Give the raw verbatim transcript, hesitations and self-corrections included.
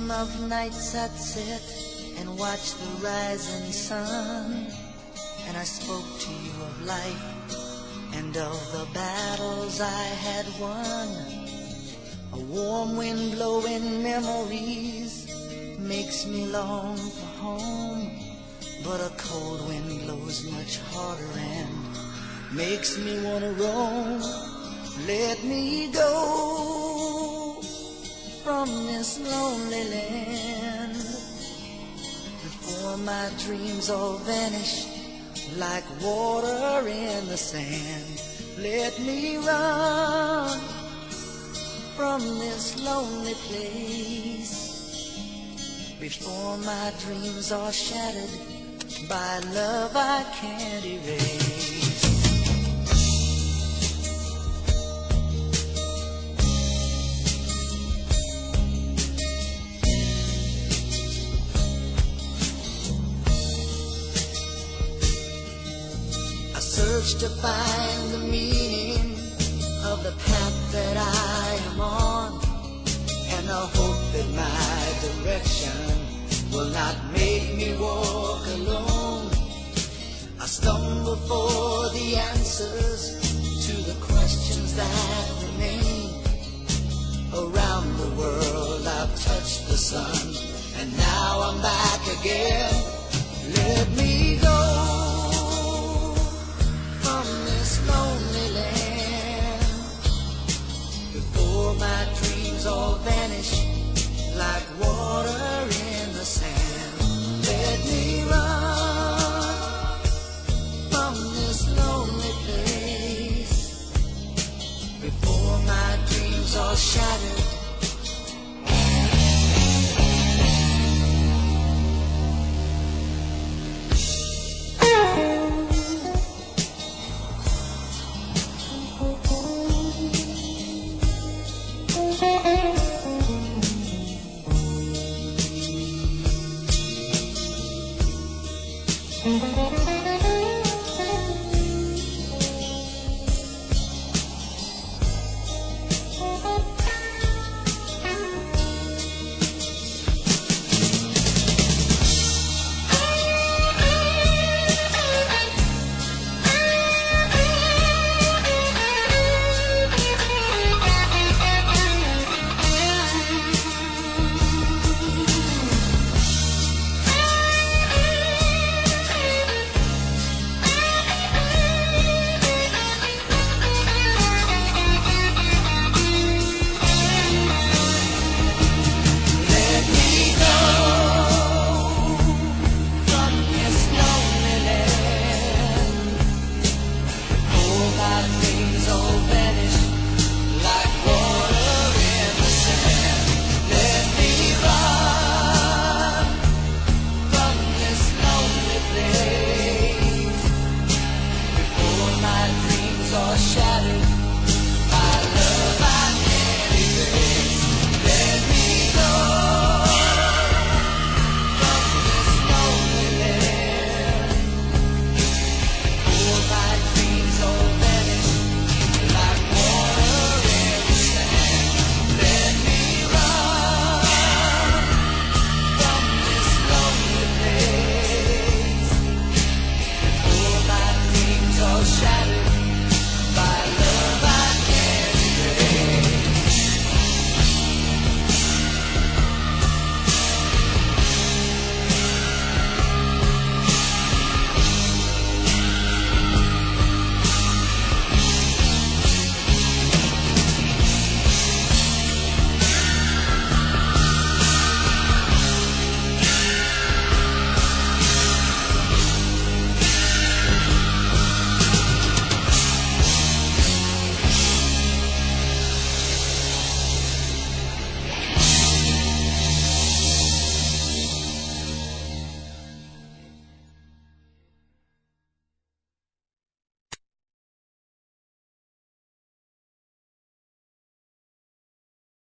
of nights I'd sit and watch the rising sun, and I spoke to you of life and of the battles I had won. A warm wind blowing memories makes me long for home, but a cold wind blows much harder and makes me want to roam. Let me go from this lonely land before my dreams all vanish like water in the sand. Let me run from this lonely place before my dreams are shattered by love I can't erase. I search to find the meaning of the path that I am on, and I hope that my direction will not make me walk alone. I stumble for the answers to the questions that remain. Around the world I've touched the sun, and now I'm back again. Let me go from this lonely land before my dreams all vanish like water in the sand. Let me run from this lonely place before my dreams are shattered. Mm-hmm.